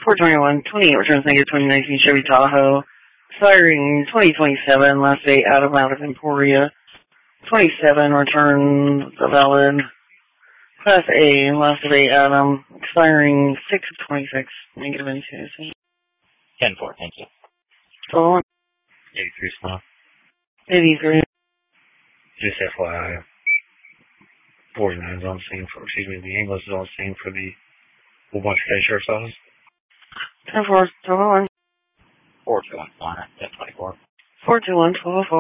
421, 28 returns negative 2019 Chevy Tahoe. Expiring 2027, last day out of Emporia. 27 return valid. Class A, last day Adam. Expiring 6 of 26, negative 22. 10-4, thank you. 12. 83 small. 83. Just FYI, 49 is on scene for, the English is on scene for the whole bunch of sheriff's office. 10-4, 12-1. 421, 10-24. 421, 12-4.